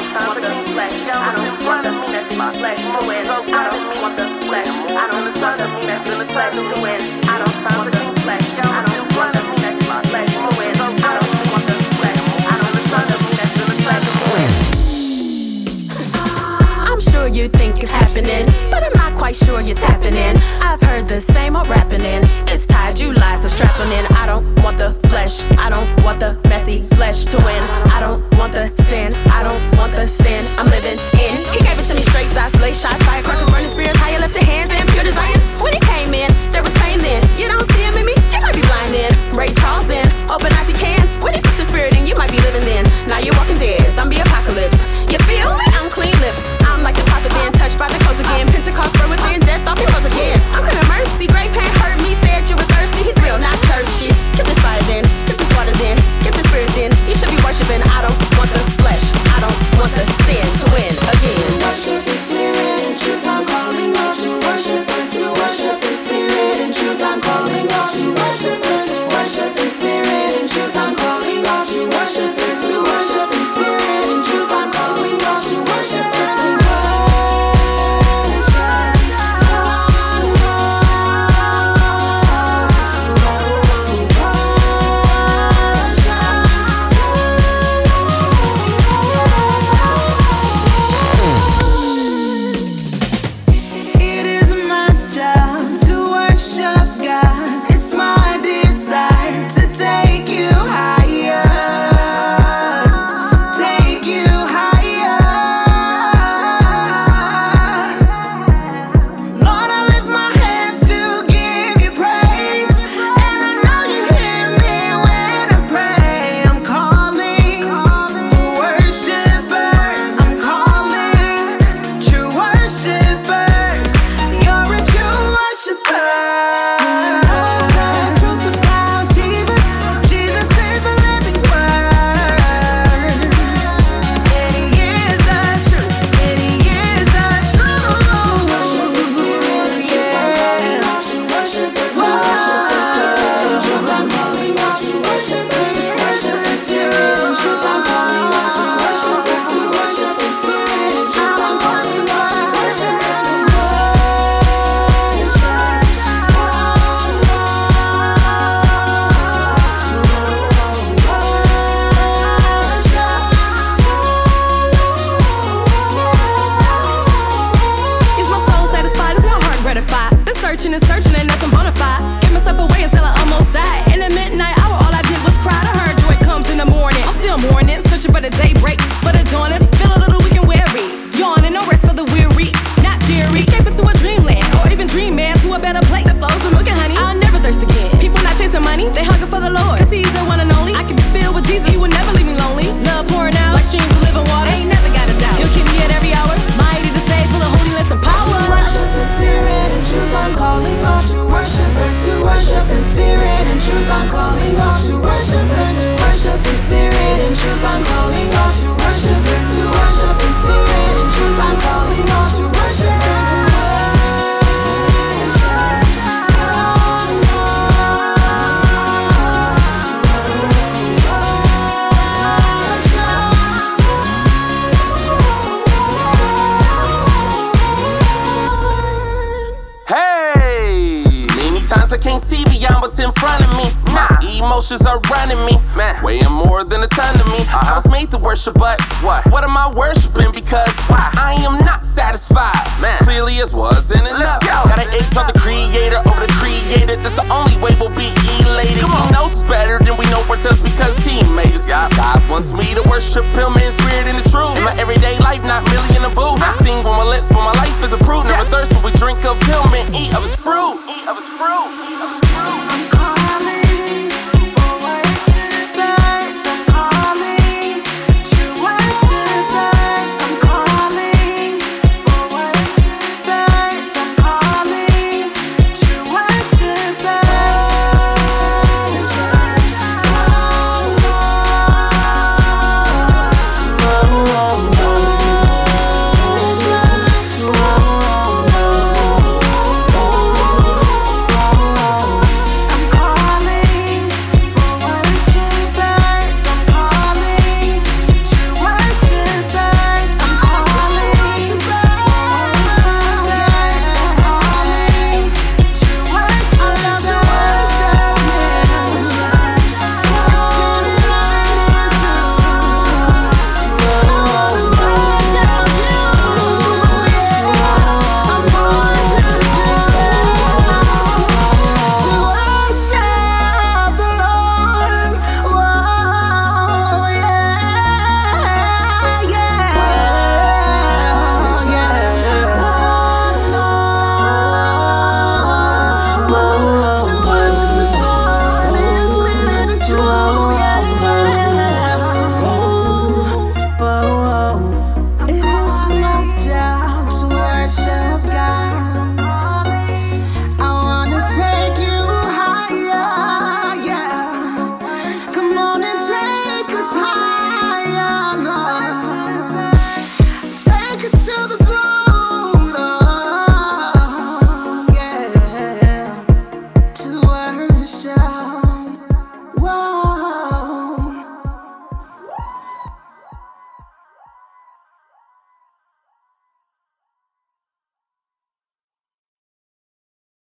don't want the flesh. I don't want the messy flesh to win. I don't want the flesh. I don't want the messy flesh to win. I don't want the flesh. I don't want the messy flesh to win. I don't want the flesh. I don't want the messy flesh to win. I'm sure you think it's happening, but I'm not quite sure you're tapping in. I've heard the same old rapping in. It's tied, you lies, so strapping in. I don't want the flesh. I don't want the messy flesh to win. I don't want the sin. I don't want the sin I'm living in. He gave it to me straight, dots, lay shots, firecrackers, burning spirits, higher lifted hands, and pure desires. When he came in, there was pain then. You don't see him in me, you might be blind then. Ray Charles then, open eyes you can. When he puts the spirit in, you might be living then. Now you're walking dead, zombie apocalypse. You feel me? Unclean lips. I'm like the prophet then, touched by the coast again. Pentecost birth within, death off your rose again. I'm claiming mercy, great pain hurt me. Said you were thirsty, he's real, not churchy. Get this fire then, get this water then, get the spirit then. You should be worshiping. I don't want the flesh, I don't want the sin to win again. Worship in spirit and truth, I'm calling out you worshipers to worship in spirit and truth. I'm calling out you worshipers, worship in spirit and truth. I'm calling out you worshipers to worship in spirit and truth. I'm calling out you worshipers to worship. It is my job to worship God. It's my desire to take you higher, take you higher. Lord, I lift my hands to give you praise, and I know you hear me when I pray. I'm calling for worshipers. I'm calling true worshipers. You're a true worshiper. The truth about Jesus. Jesus is the living word. And he is the truth. And he is the truth. Worship in spirit and truth. I'm calling out you worshipers. I'm calling out you worshipers. Worship in spirit and truth. I'm calling out you worshipers to worship in spirit and truth. I'm calling out you worshipers to Is my soul satisfied? Is my heart gratified? Been searching and searching and nothing bona fide. Gave myself away until I almost died. In the midnight hour, all I did was cry. I heard joy comes in the morning. I'm still mourning, searching for the daybreak, for the dawning. Feel a little weak and weary, yawning, no rest for the weary. Not cheery, escaping to a dreamland, or even dreamman to a better place that flows with milk and honey. I'll never thirst again. People not chasing money, they hunger for the Lord, 'cause he's the one and only. I can be filled with Jesus, he will never leave me lonely. Love pouring out like streams of living water. Ain't never got a doubt, he'll keep me at every hour. Mighty to save, full of holiness and power. worship in spirit and truth. I'm calling out you worshipers to worship in spirit and truth. I'm calling out you worshipers. Worship in spirit and truth. I'm calling out you worshipers to worship in spirit and truth. I'm calling out you worshipers to Hey, many times I can't see beyond what's in front of me. My emotions are running me, weighing more than a ton to me. I was made to worship, but what am I worshiping? Because I am not satisfied. Clearly, it wasn't enough. Gotta exalt the creator over the created. That's the only way we'll be elated. He knows better than we know ourselves because he made us. God wants me to worship him in spirit and the truth. In my everyday life, not merely in a booth. I sing with my lips, but my life is approved. Never thirst when we drink of him and eat of his fruit.